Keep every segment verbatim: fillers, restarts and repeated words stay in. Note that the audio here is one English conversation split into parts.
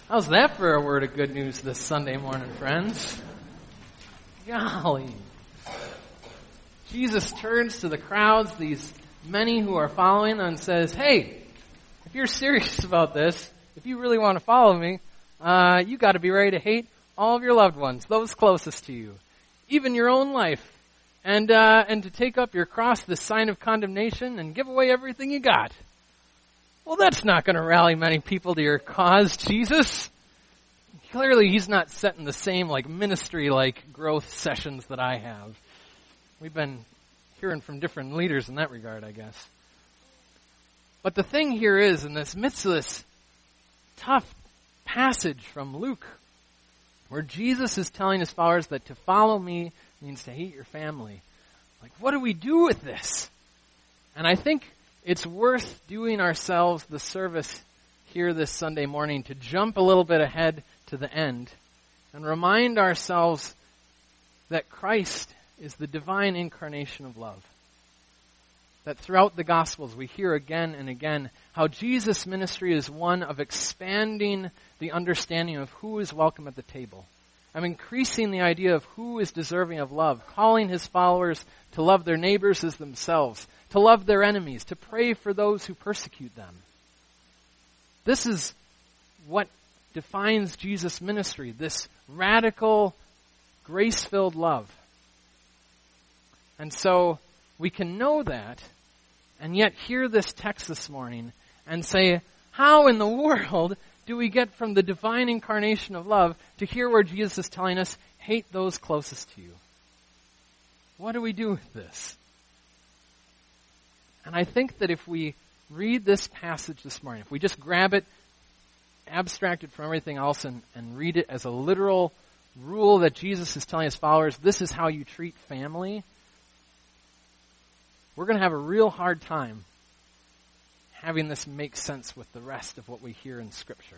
How's that for a word of good news this Sunday morning, friends? Golly. Jesus turns to the crowds, these many who are following, and says, hey, if you're serious about this, if you really want to follow me, uh, you got to be ready to hate all of your loved ones, those closest to you, even your own life, and uh, and to take up your cross, this sign of condemnation, and give away everything you got. Well, that's not going to rally many people to your cause, Jesus. Clearly, he's not setting the same like ministry-like growth sessions that I have. We've been hearing from different leaders in that regard, I guess. But the thing here is, in this midst of this tough passage from Luke, where Jesus is telling his followers that to follow me means to hate your family. Like, what do we do with this? And I think it's worth doing ourselves the service here this Sunday morning to jump a little bit ahead to the end and remind ourselves that Christ is the divine incarnation of love. That throughout the Gospels we hear again and again how Jesus' ministry is one of expanding the understanding of who is welcome at the table. I'm increasing the idea of who is deserving of love, calling his followers to love their neighbors as themselves, to love their enemies, to pray for those who persecute them. This is what defines Jesus' ministry, this radical, grace-filled love. And so we can know that and yet hear this text this morning and say, how in the world do we get from the divine incarnation of love to here where Jesus is telling us, hate those closest to you? What do we do with this? And I think that if we read this passage this morning, if we just grab it, abstract it from everything else, and, and read it as a literal rule that Jesus is telling his followers, this is how you treat family, we're going to have a real hard time having this make sense with the rest of what we hear in Scripture.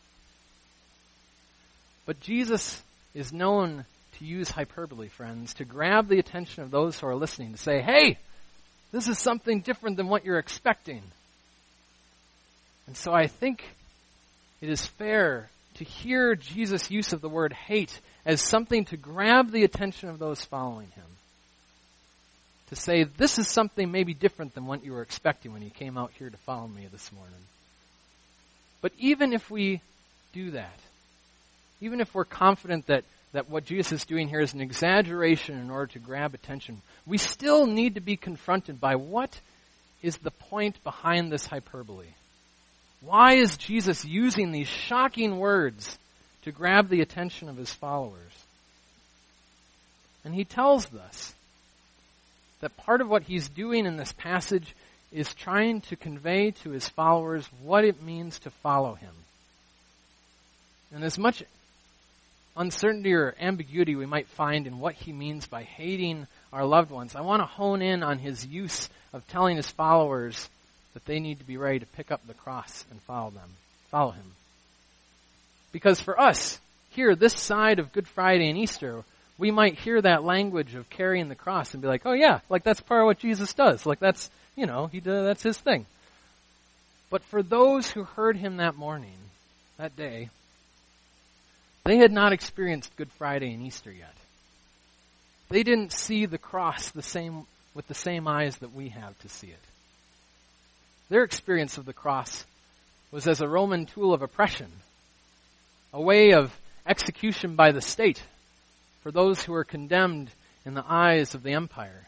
But Jesus is known to use hyperbole, friends, to grab the attention of those who are listening, to say, hey, this is something different than what you're expecting. And so I think it is fair to hear Jesus' use of the word hate as something to grab the attention of those following him. To say, this is something maybe different than what you were expecting when you came out here to follow me this morning. But even if we do that, even if we're confident that, that what Jesus is doing here is an exaggeration in order to grab attention, we still need to be confronted by what is the point behind this hyperbole. Why is Jesus using these shocking words to grab the attention of his followers? And he tells us that part of what he's doing in this passage is trying to convey to his followers what it means to follow him. And as much uncertainty or ambiguity we might find in what he means by hating our loved ones, I want to hone in on his use of telling his followers that they need to be ready to pick up the cross and follow them, follow him. Because for us, here, this side of Good Friday and Easter, we might hear that language of carrying the cross and be like, oh yeah, like that's part of what Jesus does. Like that's, you know, he does, that's his thing. But for those who heard him that morning, that day, they had not experienced Good Friday and Easter yet. They didn't see the cross the same with the same eyes that we have to see it. Their experience of the cross was as a Roman tool of oppression, a way of execution by the state for those who are condemned in the eyes of the empire.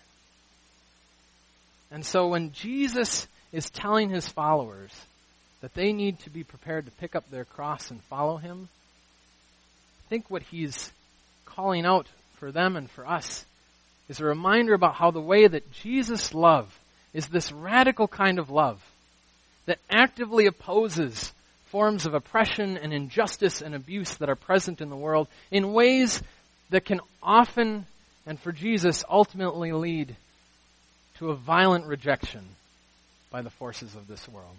And so when Jesus is telling his followers that they need to be prepared to pick up their cross and follow him, I think what he's calling out for them and for us is a reminder about how the way that Jesus' love is this radical kind of love that actively opposes forms of oppression and injustice and abuse that are present in the world in ways that can often, and for Jesus, ultimately lead to a violent rejection by the forces of this world.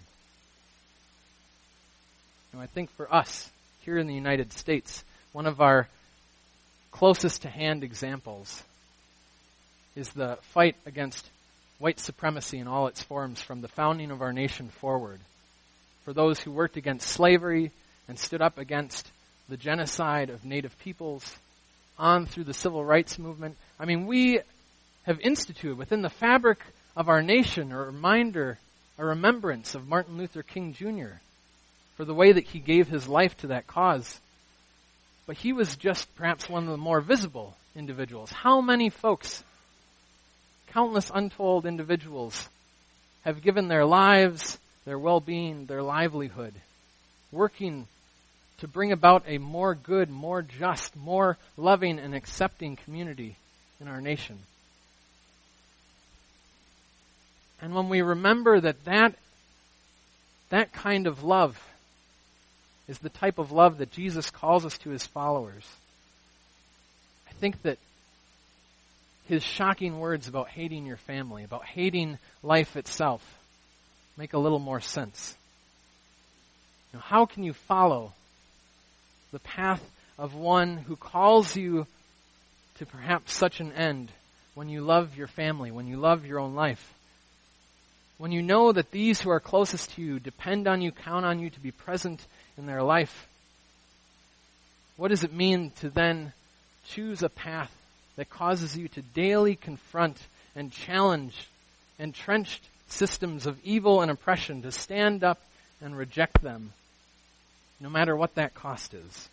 And I think for us, here in the United States, one of our closest to hand examples is the fight against white supremacy in all its forms from the founding of our nation forward. For those who worked against slavery and stood up against the genocide of Native peoples, on through the civil rights movement. I mean, we have instituted within the fabric of our nation a reminder, a remembrance of Martin Luther King Junior for the way that he gave his life to that cause. But he was just perhaps one of the more visible individuals. How many folks, countless untold individuals, have given their lives, their well-being, their livelihood, working to bring about a more good, more just, more loving and accepting community in our nation. And when we remember that that, that kind of love is the type of love that Jesus calls us to his followers, I think that his shocking words about hating your family, about hating life itself, make a little more sense. Now, how can you follow the path of one who calls you to perhaps such an end when you love your family, when you love your own life? When you know that these who are closest to you depend on you, count on you to be present in their life, what does it mean to then choose a path that causes you to daily confront and challenge entrenched systems of evil and oppression, to stand up and reject them, no matter what that cost is?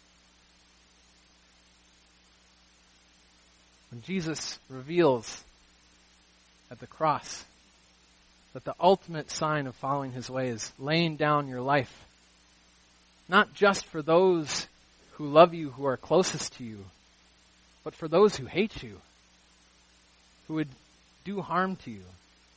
When Jesus reveals at the cross that the ultimate sign of following his way is laying down your life, not just for those who love you, who are closest to you, but for those who hate you, who would do harm to you.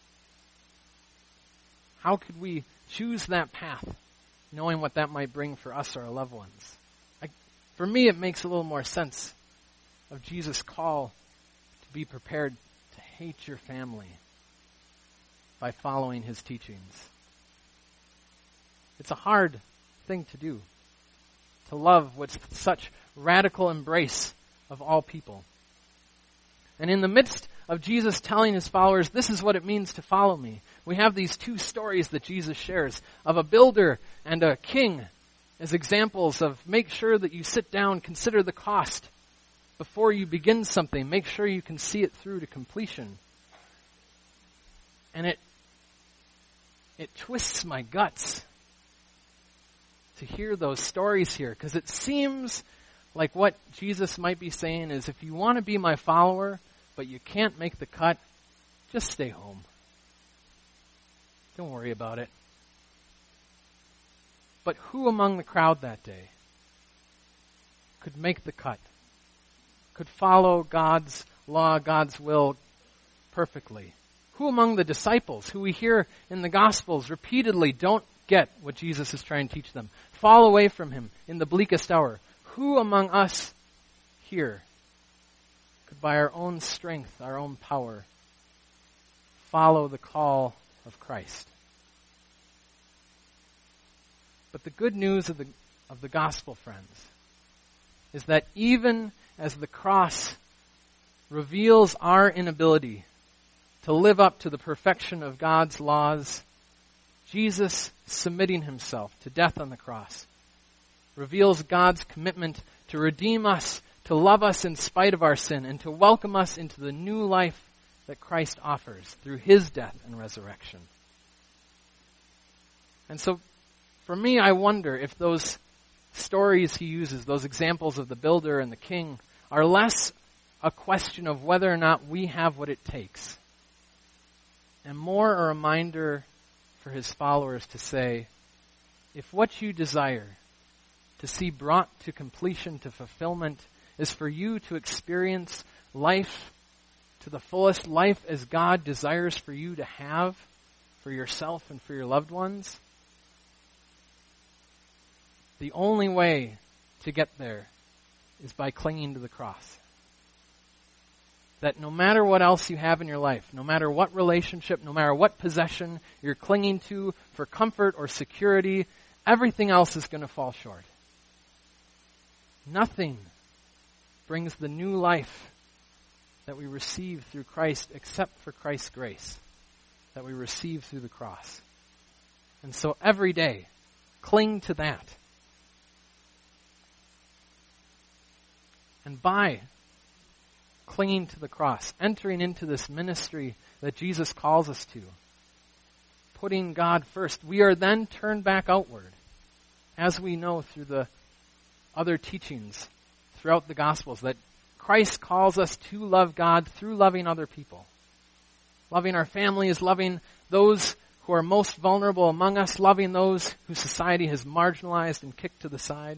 How could we choose that path, knowing what that might bring for us or our loved ones? I, for me, it makes a little more sense of Jesus' call to be prepared to hate your family by following his teachings. It's a hard thing to do, to love with such radical embrace of all people. And in the midst of Jesus telling his followers, this is what it means to follow me, we have these two stories that Jesus shares of a builder and a king as examples of make sure that you sit down, consider the cost before you begin something. Make sure you can see it through to completion. And it it twists my guts to hear those stories here, because it seems like what Jesus might be saying is, if you want to be my follower, but you can't make the cut, just stay home. Don't worry about it. But who among the crowd that day could make the cut, could follow God's law, God's will perfectly? Who among the disciples, who we hear in the Gospels repeatedly don't get what Jesus is trying to teach them, fall away from him in the bleakest hour? Who among us here could by our own strength, our own power, follow the call of Christ? But the good news of the, of the gospel, friends, is that even as the cross reveals our inability to live up to the perfection of God's laws, Jesus submitting himself to death on the cross reveals God's commitment to redeem us, to love us in spite of our sin, and to welcome us into the new life that Christ offers through his death and resurrection. And so, for me, I wonder if those stories he uses, those examples of the builder and the king, are less a question of whether or not we have what it takes, and more a reminder for his followers to say, if what you desire to see brought to completion, to fulfillment, is for you to experience life to the fullest, life as God desires for you to have for yourself and for your loved ones, the only way to get there is by clinging to the cross. That no matter what else you have in your life, no matter what relationship, no matter what possession you're clinging to for comfort or security, everything else is going to fall short. Nothing brings the new life that we receive through Christ except for Christ's grace that we receive through the cross. And so every day, cling to that. And by clinging to the cross, entering into this ministry that Jesus calls us to, putting God first, we are then turned back outward, as we know through the other teachings throughout the Gospels, that Christ calls us to love God through loving other people. Loving our families, loving those who are most vulnerable among us, loving those whose society has marginalized and kicked to the side.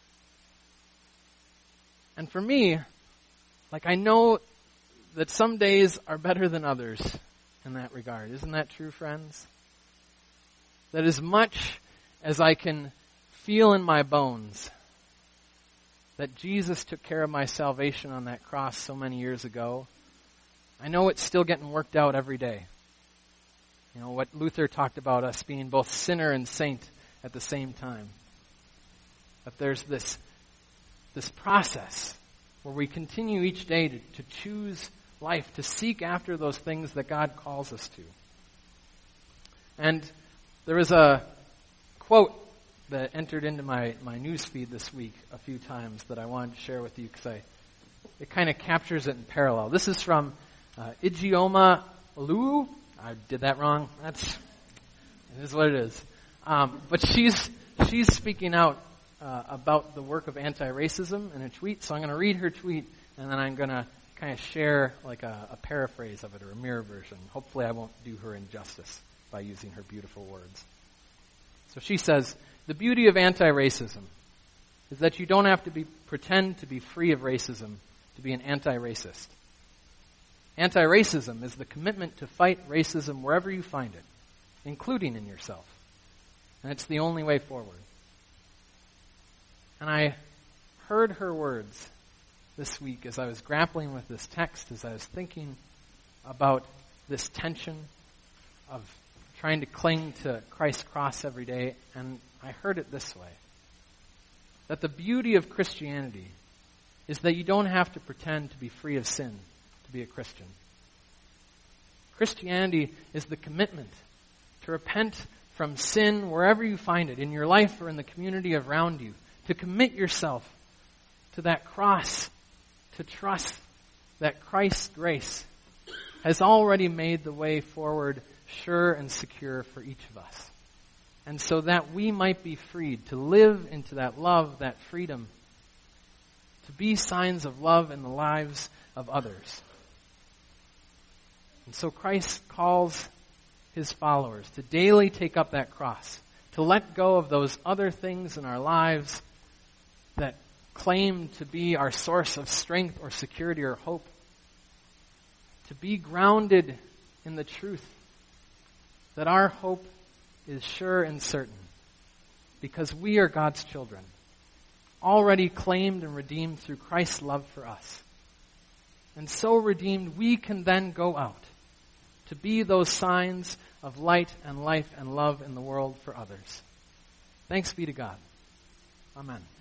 And for me, like I know that some days are better than others in that regard. Isn't that true, friends? That as much as I can feel in my bones that Jesus took care of my salvation on that cross so many years ago, I know it's still getting worked out every day. You know, what Luther talked about, us being both sinner and saint at the same time. That there's this, this process where we continue each day to, to choose life, to seek after those things that God calls us to. And there was a quote that entered into my, my news feed this week a few times that I wanted to share with you because I it kind of captures it in parallel. This is from uh, Ijeoma Oluo. I did that wrong. That's it is what it is. Um, but she's she's speaking out uh, about the work of anti-racism in a tweet. So I'm going to read her tweet and then I'm going to kind of share like a, a paraphrase of it or a mirror version. Hopefully I won't do her injustice by using her beautiful words. So she says, "The beauty of anti-racism is that you don't have to be pretend to be free of racism to be an anti-racist. Anti-racism is the commitment to fight racism wherever you find it, including in yourself. And it's the only way forward." And I heard her words this week as I was grappling with this text, as I was thinking about this tension of trying to cling to Christ's cross every day, and I heard it this way. That the beauty of Christianity is that you don't have to pretend to be free of sin to be a Christian. Christianity is the commitment to repent from sin wherever you find it, in your life or in the community around you, to commit yourself to that cross, to trust that Christ's grace has already made the way forward sure and secure for each of us. And so that we might be freed to live into that love, that freedom, to be signs of love in the lives of others. And so Christ calls his followers to daily take up that cross, to let go of those other things in our lives that claim to be our source of strength or security or hope, to be grounded in the truth that our hope is sure and certain because we are God's children, already claimed and redeemed through Christ's love for us. And so redeemed, we can then go out to be those signs of light and life and love in the world for others. Thanks be to God. Amen.